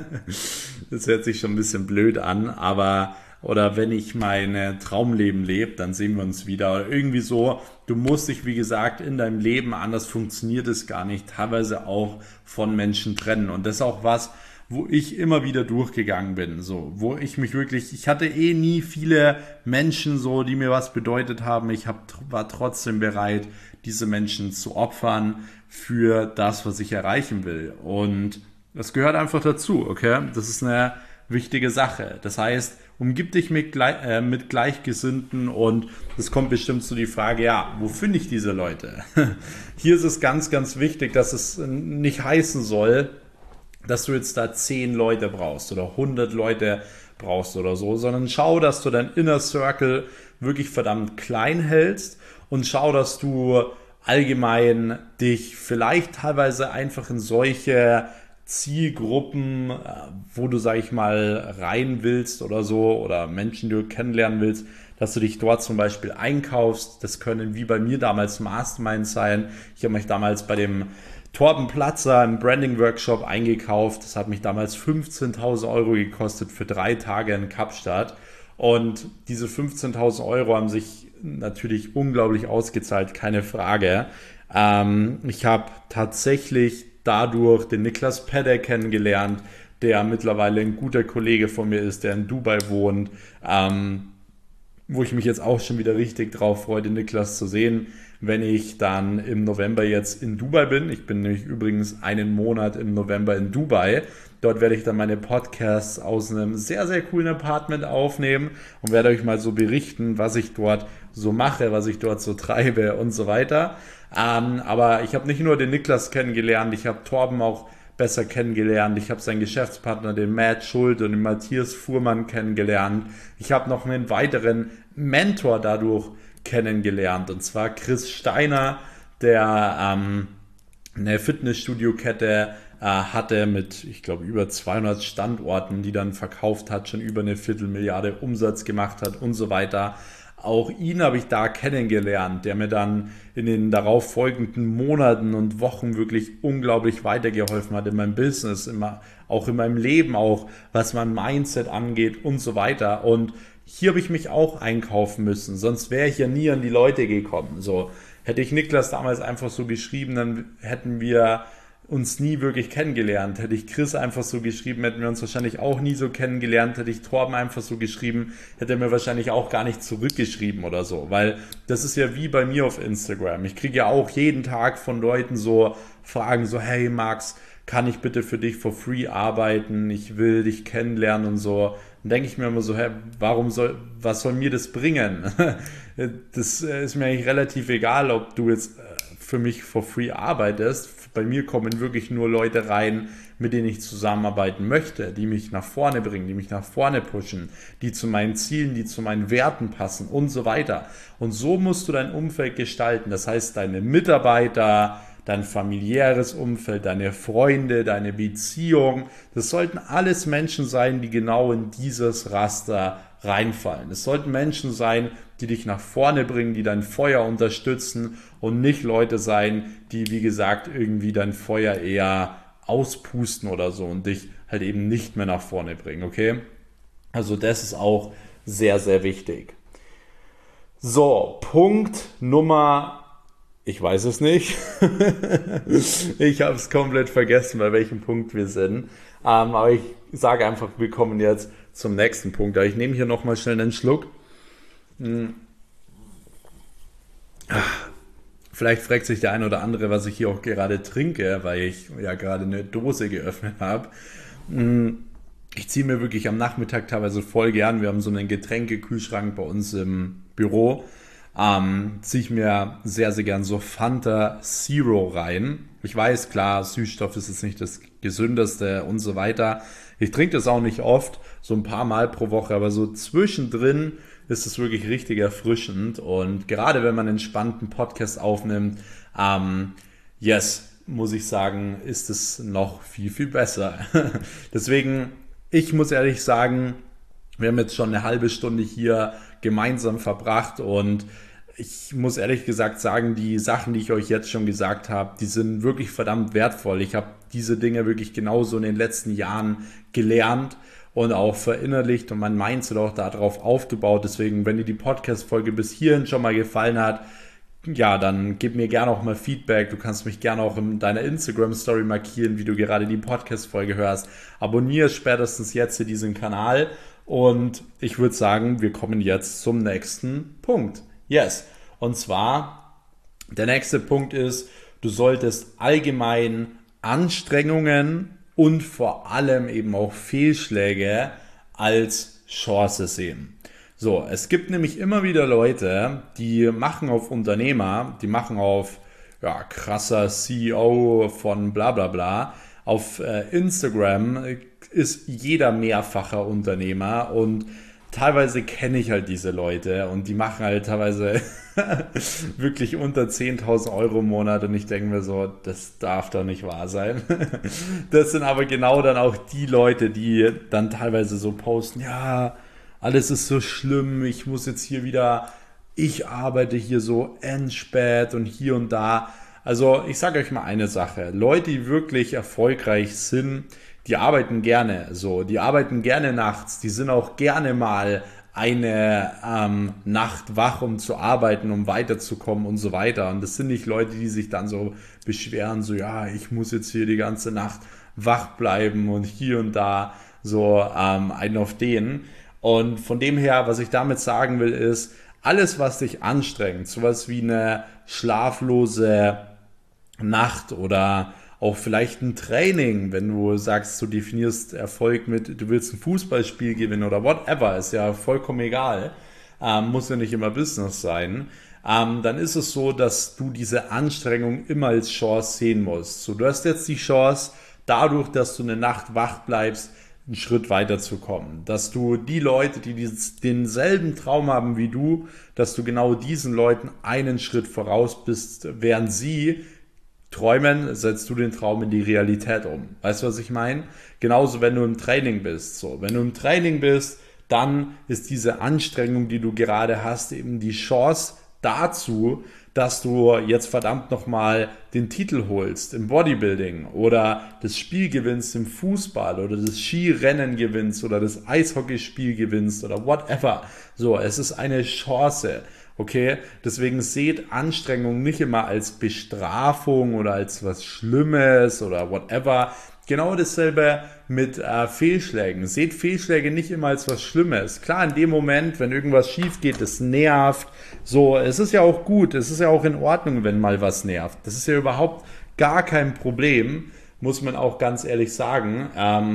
Das hört sich schon ein bisschen blöd an, aber oder wenn ich mein Traumleben lebe, dann sehen wir uns wieder. Oder irgendwie so, du musst dich, wie gesagt, in deinem Leben, anders funktioniert es gar nicht, teilweise auch von Menschen trennen. Und das ist auch was, wo ich immer wieder durchgegangen bin, so, wo ich mich wirklich, ich hatte nie viele Menschen so, die mir was bedeutet haben. Ich war trotzdem bereit, diese Menschen zu opfern für das, was ich erreichen will. Und das gehört einfach dazu, okay? Das ist eine wichtige Sache. Das heißt, umgib dich mit Gleichgesinnten und es kommt bestimmt zu die Frage, ja, wo finde ich diese Leute? Hier ist es ganz, ganz wichtig, dass es nicht heißen soll, dass du jetzt da 10 Leute brauchst oder 100 Leute brauchst oder so, sondern schau, dass du dein Inner Circle wirklich verdammt klein hältst und schau, dass du allgemein dich vielleicht teilweise einfach in solche Zielgruppen, wo du, sag ich mal, rein willst oder so oder Menschen, die du kennenlernen willst, dass du dich dort zum Beispiel einkaufst. Das können wie bei mir damals Masterminds sein. Ich habe mich damals bei dem Torben Platzer im Branding-Workshop eingekauft. Das hat mich damals 15.000 Euro gekostet für 3 Tage in Kapstadt. Und diese 15.000 Euro haben sich natürlich unglaublich ausgezahlt, keine Frage. Ich habe tatsächlich dadurch den Niklas Pedder kennengelernt, der mittlerweile ein guter Kollege von mir ist, der in Dubai wohnt, wo ich mich jetzt auch schon wieder richtig drauf freue, den Niklas zu sehen, wenn ich dann im November jetzt in Dubai bin. Ich bin nämlich übrigens einen Monat im November in Dubai. Dort werde ich dann meine Podcasts aus einem sehr, sehr coolen Apartment aufnehmen und werde euch mal so berichten, was ich dort so mache, was ich dort so treibe und so weiter. Aber ich habe nicht nur den Niklas kennengelernt, ich habe Torben auch besser kennengelernt. Ich habe seinen Geschäftspartner, den Matt Schuld und den Matthias Fuhrmann kennengelernt. Ich habe noch einen weiteren Mentor dadurch kennengelernt, und zwar Chris Steiner, der eine Fitnessstudio-Kette hatte mit, ich glaube, über 200 Standorten, die dann verkauft hat, schon über eine Viertelmilliarde Umsatz gemacht hat und so weiter. Auch ihn habe ich da kennengelernt, der mir dann in den darauf folgenden Monaten und Wochen wirklich unglaublich weitergeholfen hat in meinem Business, immer, auch in meinem Leben, auch was mein Mindset angeht und so weiter. Und hier habe ich mich auch einkaufen müssen, sonst wäre ich ja nie an die Leute gekommen. So, hätte ich Niklas damals einfach so geschrieben, dann hätten wir uns nie wirklich kennengelernt. Hätte ich Chris einfach so geschrieben, hätten wir uns wahrscheinlich auch nie so kennengelernt. Hätte ich Torben einfach so geschrieben, hätte er mir wahrscheinlich auch gar nicht zurückgeschrieben oder so. Weil das ist ja wie bei mir auf Instagram. Ich kriege ja auch jeden Tag von Leuten so Fragen, so hey Max, kann ich bitte für dich for free arbeiten? Ich will dich kennenlernen und so. Dann denke ich mir immer so, hey, was soll mir das bringen? Das ist mir eigentlich relativ egal, ob du jetzt für mich for free arbeitest. Bei mir kommen wirklich nur Leute rein, mit denen ich zusammenarbeiten möchte, die mich nach vorne bringen, die mich nach vorne pushen, die zu meinen Zielen, die zu meinen Werten passen und so weiter. Und so musst du dein Umfeld gestalten. Das heißt, deine Mitarbeiter, dein familiäres Umfeld, deine Freunde, deine Beziehung, das sollten alles Menschen sein, die genau in dieses Raster reinfallen. Es sollten Menschen sein, die dich nach vorne bringen, die dein Feuer unterstützen und nicht Leute sein, die, wie gesagt, irgendwie dein Feuer eher auspusten oder so und dich halt eben nicht mehr nach vorne bringen, okay? Also das ist auch sehr, sehr wichtig. So, Punkt Nummer, ich weiß es nicht. Ich habe es komplett vergessen, bei welchem Punkt wir sind. Aber ich sage einfach, wir kommen jetzt zum nächsten Punkt. Ich nehme hier nochmal schnell einen Schluck. Vielleicht fragt sich der eine oder andere, was ich hier auch gerade trinke, weil ich ja gerade eine Dose geöffnet habe. Ich ziehe mir wirklich am Nachmittag teilweise voll gern. Wir haben so einen Getränkekühlschrank bei uns im Büro. Ziehe ich mir sehr, sehr gern so Fanta Zero rein. Ich weiß, klar, Süßstoff ist jetzt nicht das Gesündeste und so weiter. Ich trinke das auch nicht oft, so ein paar Mal pro Woche, aber so zwischendrin ist es wirklich richtig erfrischend. Und gerade wenn man einen entspannten Podcast aufnimmt, muss ich sagen, ist es noch viel, viel besser. Deswegen, ich muss ehrlich sagen, wir haben jetzt schon eine halbe Stunde hier gemeinsam verbracht und ich muss ehrlich gesagt sagen, die Sachen, die ich euch jetzt schon gesagt habe, die sind wirklich verdammt wertvoll. Ich habe diese Dinge wirklich genauso in den letzten Jahren gelernt und auch verinnerlicht und mein Mindset auch darauf aufgebaut. Deswegen, wenn dir die Podcast-Folge bis hierhin schon mal gefallen hat, ja, dann gib mir gerne auch mal Feedback. Du kannst mich gerne auch in deiner Instagram-Story markieren, wie du gerade die Podcast-Folge hörst. Abonniere spätestens jetzt hier diesen Kanal und ich würde sagen, wir kommen jetzt zum nächsten Punkt. Yes, und zwar, der nächste Punkt ist, du solltest allgemein Anstrengungen und vor allem eben auch Fehlschläge als Chance sehen. So, es gibt nämlich immer wieder Leute, die machen auf Unternehmer, die machen auf krasser CEO von bla bla bla. Auf Instagram ist jeder mehrfacher Unternehmer und teilweise kenne ich halt diese Leute und die machen halt teilweise wirklich unter 10.000 Euro im Monat und ich denke mir so, das darf doch nicht wahr sein. Das sind aber genau dann auch die Leute, die dann teilweise so posten, ja, alles ist so schlimm, ich muss jetzt hier wieder, ich arbeite hier so endspät und hier und da. Also ich sage euch mal eine Sache, Leute, die wirklich erfolgreich sind, die arbeiten gerne so, die arbeiten gerne nachts, die sind auch gerne mal eine Nacht wach, um zu arbeiten, um weiterzukommen und so weiter. Und das sind nicht Leute, die sich dann so beschweren, so ja, ich muss jetzt hier die ganze Nacht wach bleiben und hier und da so einen auf den. Und von dem her, was ich damit sagen will, ist, alles, was dich anstrengt, sowas wie eine schlaflose Nacht oder auch vielleicht ein Training, wenn du sagst, du definierst Erfolg mit, du willst ein Fußballspiel gewinnen oder whatever, ist ja vollkommen egal. muss ja nicht immer Business sein, dann ist es so, dass du diese Anstrengung immer als Chance sehen musst. So, du hast jetzt die Chance, dadurch, dass du eine Nacht wach bleibst, einen Schritt weiterzukommen. Dass du die Leute, die denselben Traum haben wie du, dass du genau diesen Leuten einen Schritt voraus bist, während sie träumen, setzt du den Traum in die Realität um. Weißt du, was ich meine? Genauso, wenn du im Training bist. So, wenn du im Training bist, dann ist diese Anstrengung, die du gerade hast, eben die Chance dazu, dass du jetzt verdammt nochmal den Titel holst im Bodybuilding oder das Spiel gewinnst im Fußball oder das Skirennen gewinnst oder das Eishockeyspiel gewinnst oder whatever. So, es ist eine Chance. Okay, deswegen seht Anstrengung nicht immer als Bestrafung oder als was Schlimmes oder whatever. Genau dasselbe mit Fehlschlägen. Seht Fehlschläge nicht immer als was Schlimmes. Klar, in dem Moment, wenn irgendwas schief geht, es nervt. So, es ist ja auch gut, es ist ja auch in Ordnung, wenn mal was nervt. Das ist ja überhaupt gar kein Problem, muss man auch ganz ehrlich sagen.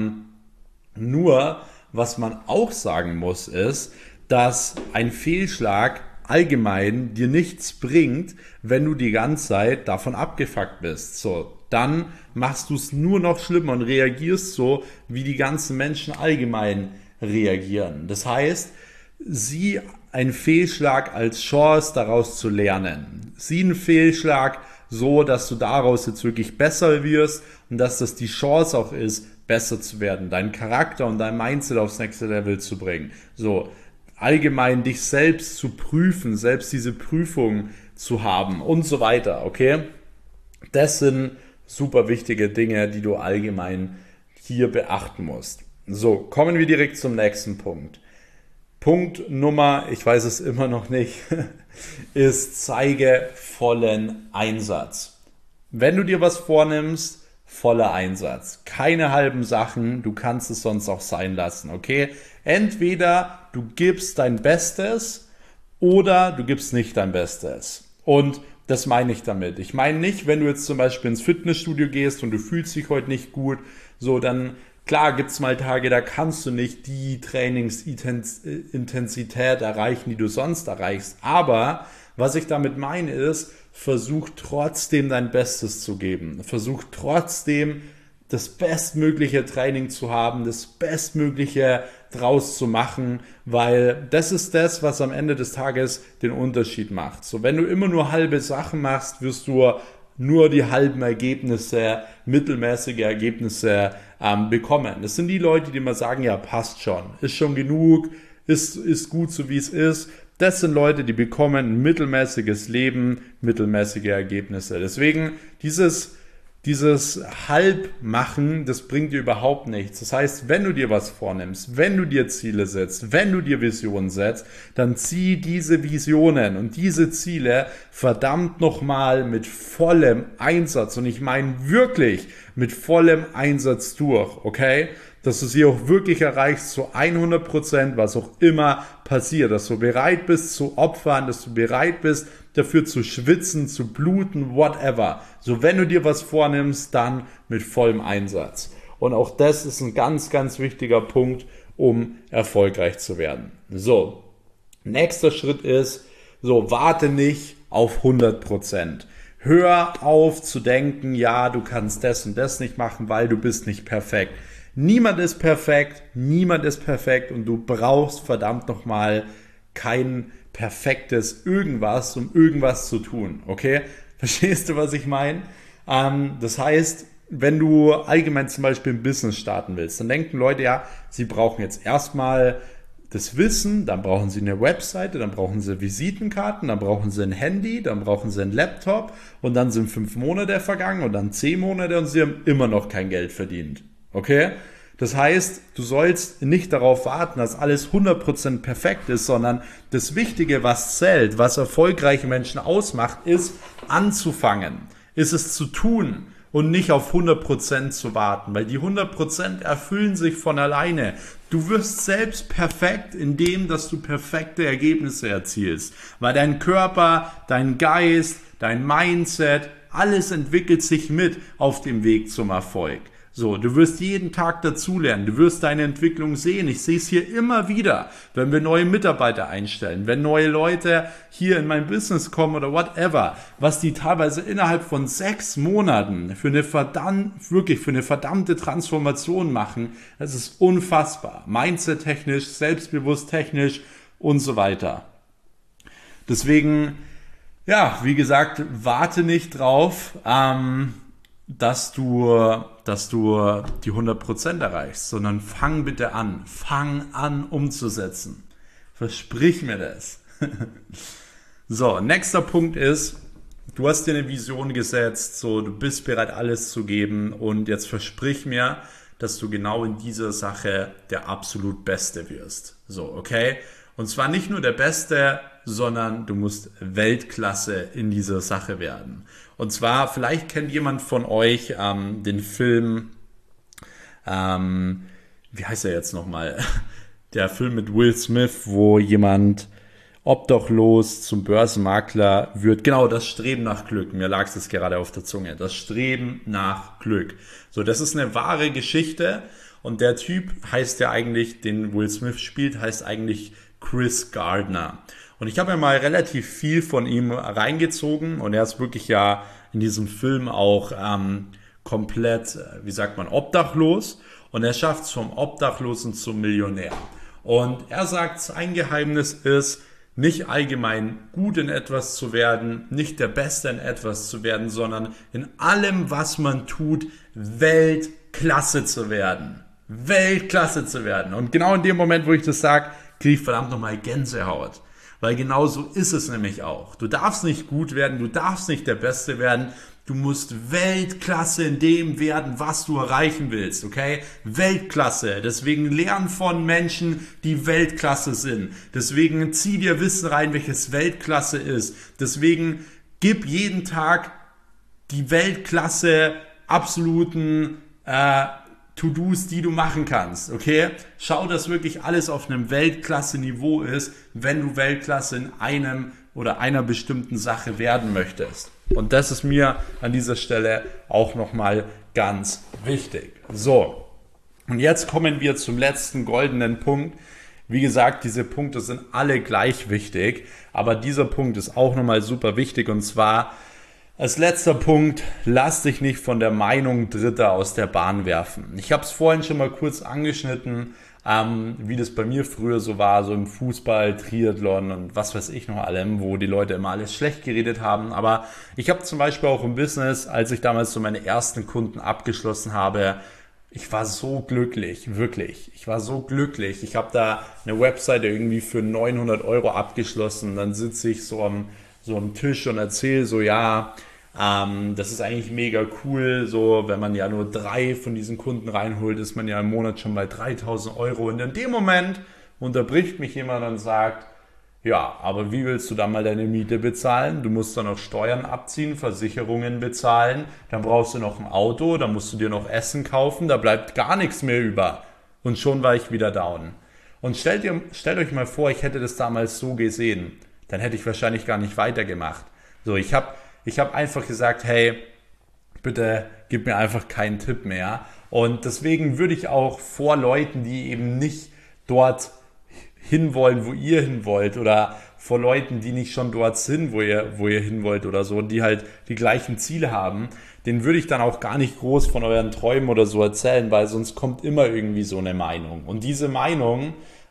Nur, was man auch sagen muss, ist, dass ein Fehlschlag allgemein dir nichts bringt, wenn du die ganze Zeit davon abgefuckt bist. So, dann machst du es nur noch schlimmer und reagierst so, wie die ganzen Menschen allgemein reagieren. Das heißt, sieh einen Fehlschlag als Chance, daraus zu lernen. Sieh einen Fehlschlag so, dass du daraus jetzt wirklich besser wirst und dass das die Chance auch ist, besser zu werden, deinen Charakter und dein Mindset aufs nächste Level zu bringen. So, allgemein dich selbst zu prüfen, selbst diese Prüfung zu haben und so weiter, okay? Das sind super wichtige Dinge, die du allgemein hier beachten musst. So, kommen wir direkt zum nächsten Punkt. Punkt Nummer, ich weiß es immer noch nicht, ist zeige vollen Einsatz. Wenn du dir was vornimmst, voller Einsatz. Keine halben Sachen, du kannst es sonst auch sein lassen, okay? Entweder du gibst dein Bestes oder du gibst nicht dein Bestes. Und das meine ich damit. Ich meine nicht, wenn du jetzt zum Beispiel ins Fitnessstudio gehst und du fühlst dich heute nicht gut, so dann, klar gibt es mal Tage, da kannst du nicht die Trainingsintensität erreichen, die du sonst erreichst. Aber was ich damit meine ist, versuch trotzdem dein Bestes zu geben. Versuch trotzdem das bestmögliche Training zu haben, das bestmögliche draus zu machen, weil das ist das, was am Ende des Tages den Unterschied macht. So, wenn du immer nur halbe Sachen machst, wirst du nur die halben Ergebnisse, mittelmäßige Ergebnisse bekommen. Das sind die Leute, die immer sagen, ja, passt schon, ist schon genug, ist gut so wie es ist. Das sind Leute, die bekommen ein mittelmäßiges Leben, mittelmäßige Ergebnisse. Deswegen dieses Halbmachen, das bringt dir überhaupt nichts. Das heißt, wenn du dir was vornimmst, wenn du dir Ziele setzt, wenn du dir Visionen setzt, dann zieh diese Visionen und diese Ziele verdammt nochmal mit vollem Einsatz, und ich meine wirklich mit vollem Einsatz durch, okay? Dass du sie auch wirklich erreichst zu 100%, was auch immer passiert, dass du bereit bist zu opfern, dass du bereit bist, dafür zu schwitzen, zu bluten, whatever. So, wenn du dir was vornimmst, dann mit vollem Einsatz. Und auch das ist ein ganz, ganz wichtiger Punkt, um erfolgreich zu werden. So, nächster Schritt ist, so, warte nicht auf 100%. Hör auf zu denken, ja, du kannst das und das nicht machen, weil du bist nicht perfekt. Niemand ist perfekt und du brauchst verdammt nochmal kein perfektes Irgendwas, um irgendwas zu tun, okay? Verstehst du, was ich meine? Das heißt, wenn du allgemein zum Beispiel ein Business starten willst, dann denken Leute ja, sie brauchen jetzt erstmal das Wissen, dann brauchen sie eine Webseite, dann brauchen sie Visitenkarten, dann brauchen sie ein Handy, dann brauchen sie einen Laptop und dann sind 5 Monate vergangen und dann 10 Monate und sie haben immer noch kein Geld verdient. Okay? Das heißt, du sollst nicht darauf warten, dass alles 100% perfekt ist, sondern das Wichtige, was zählt, was erfolgreiche Menschen ausmacht, ist anzufangen, ist es zu tun und nicht auf 100% zu warten, weil die 100% erfüllen sich von alleine. Du wirst selbst perfekt, indem dass du perfekte Ergebnisse erzielst, weil dein Körper, dein Geist, dein Mindset, alles entwickelt sich mit auf dem Weg zum Erfolg. So, du wirst jeden Tag dazulernen, du wirst deine Entwicklung sehen. Ich sehe es hier immer wieder, wenn wir neue Mitarbeiter einstellen, wenn neue Leute hier in mein Business kommen oder whatever, was die teilweise innerhalb von 6 Monaten für eine verdammte Transformation machen. Das ist unfassbar. Mindset-technisch, selbstbewusst-technisch und so weiter. Deswegen, ja, wie gesagt, warte nicht drauf, dass du die 100% erreichst, sondern fang bitte an. Fang an umzusetzen. Versprich mir das. So, nächster Punkt ist, du hast dir eine Vision gesetzt, so, du bist bereit, alles zu geben und jetzt versprich mir, dass du genau in dieser Sache der absolut Beste wirst. So, okay? Und zwar nicht nur der Beste, sondern du musst Weltklasse in dieser Sache werden. Und zwar, vielleicht kennt jemand von euch den Film, wie heißt er jetzt nochmal? Der Film mit Will Smith, wo jemand obdachlos zum Börsenmakler wird. Genau, das Streben nach Glück. Mir lag es gerade auf der Zunge. Das Streben nach Glück. So, das ist eine wahre Geschichte. Und der Typ heißt ja eigentlich, den Will Smith spielt, heißt eigentlich Chris Gardner. Und ich habe mir mal relativ viel von ihm reingezogen und er ist wirklich ja in diesem Film auch komplett, obdachlos und er schafft es vom Obdachlosen zum Millionär. Und er sagt, sein Geheimnis ist, nicht allgemein gut in etwas zu werden, nicht der Beste in etwas zu werden, sondern in allem, was man tut, Weltklasse zu werden. Weltklasse zu werden. Und genau in dem Moment, wo ich das sage, kriege ich verdammt nochmal Gänsehaut. Weil genau so ist es nämlich auch. Du darfst nicht gut werden, du darfst nicht der Beste werden. Du musst Weltklasse in dem werden, was du erreichen willst, okay? Weltklasse. Deswegen lern von Menschen, die Weltklasse sind. Deswegen zieh dir Wissen rein, welches Weltklasse ist. Deswegen gib jeden Tag die Weltklasse absoluten To-Dos, die du machen kannst, okay? Schau, dass wirklich alles auf einem Weltklasse-Niveau ist, wenn du Weltklasse in einem oder einer bestimmten Sache werden möchtest. Und das ist mir an dieser Stelle auch nochmal ganz wichtig. So, und jetzt kommen wir zum letzten goldenen Punkt. Wie gesagt, diese Punkte sind alle gleich wichtig, aber dieser Punkt ist auch nochmal super wichtig und zwar als letzter Punkt, lass dich nicht von der Meinung Dritter aus der Bahn werfen. Ich habe es vorhin schon mal kurz angeschnitten, wie das bei mir früher so war, so im Fußball, Triathlon und was weiß ich noch allem, wo die Leute immer alles schlecht geredet haben. Aber ich habe zum Beispiel auch im Business, als ich damals so meine ersten Kunden abgeschlossen habe, ich war so glücklich, wirklich. Ich war so glücklich. Ich habe da eine Webseite irgendwie für 900 € abgeschlossen. Dann sitze ich so am Tisch und erzähle so, ja, das ist eigentlich mega cool, so, wenn man ja nur 3 von diesen Kunden reinholt, ist man ja im Monat schon bei 3.000 € und in dem Moment unterbricht mich jemand und sagt, ja, aber wie willst du dann mal deine Miete bezahlen? Du musst dann noch Steuern abziehen, Versicherungen bezahlen, dann brauchst du noch ein Auto, dann musst du dir noch Essen kaufen, da bleibt gar nichts mehr über und schon war ich wieder down. Und stellt euch mal vor, ich hätte das damals so gesehen, dann hätte ich wahrscheinlich gar nicht weitergemacht. So, ich hab einfach gesagt, hey, bitte gib mir einfach keinen Tipp mehr. Und deswegen würde ich auch vor Leuten, die eben nicht dort hinwollen, wo ihr hin wollt, oder vor Leuten, die nicht schon dort sind, wo ihr hin wollt oder so, die halt die gleichen Ziele haben, denen würde ich dann auch gar nicht groß von euren Träumen oder so erzählen, weil sonst kommt immer irgendwie so eine Meinung. Und diese Meinung,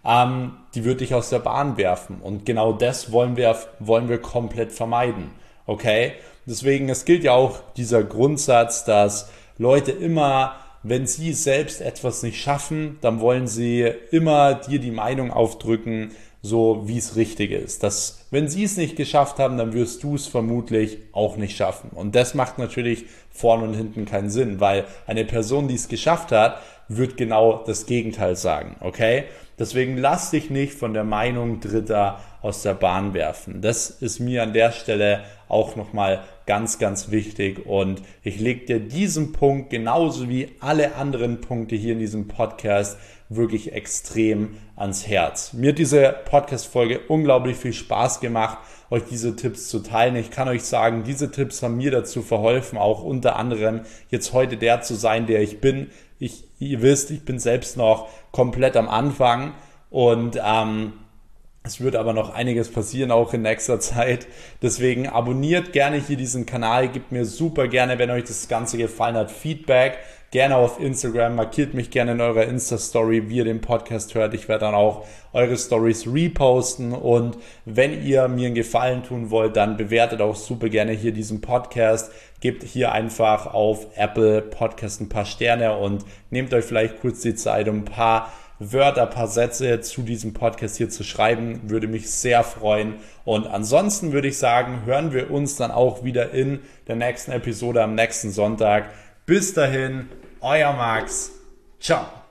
die würde ich aus der Bahn werfen. Und genau das wollen wir komplett vermeiden. Okay? Deswegen, es gilt ja auch dieser Grundsatz, dass Leute immer, wenn sie selbst etwas nicht schaffen, dann wollen sie immer dir die Meinung aufdrücken, so wie es richtig ist. Dass, wenn sie es nicht geschafft haben, dann wirst du es vermutlich auch nicht schaffen. Und das macht natürlich vorne und hinten keinen Sinn, weil eine Person, die es geschafft hat, wird genau das Gegenteil sagen. Okay? Deswegen lass dich nicht von der Meinung Dritter aus der Bahn werfen. Das ist mir an der Stelle auch nochmal ganz, ganz wichtig und ich lege dir diesen Punkt genauso wie alle anderen Punkte hier in diesem Podcast wirklich extrem ans Herz. Mir hat diese Podcast-Folge unglaublich viel Spaß gemacht euch diese Tipps zu teilen. Ich kann euch sagen, diese Tipps haben mir dazu verholfen, auch unter anderem jetzt heute der zu sein, der ich bin. Ihr wisst, ich bin selbst noch komplett am Anfang und es wird aber noch einiges passieren, auch in nächster Zeit. Deswegen abonniert gerne hier diesen Kanal, gebt mir super gerne, wenn euch das Ganze gefallen hat, Feedback. Gerne auf Instagram, markiert mich gerne in eurer Insta-Story, wie ihr den Podcast hört. Ich werde dann auch eure Stories reposten. Und wenn ihr mir einen Gefallen tun wollt, dann bewertet auch super gerne hier diesen Podcast. Gebt hier einfach auf Apple Podcast ein paar Sterne und nehmt euch vielleicht kurz die Zeit, um ein paar Wörter, ein paar Sätze zu diesem Podcast hier zu schreiben. Würde mich sehr freuen. Und ansonsten würde ich sagen, hören wir uns dann auch wieder in der nächsten Episode am nächsten Sonntag. Bis dahin, euer Max. Ciao.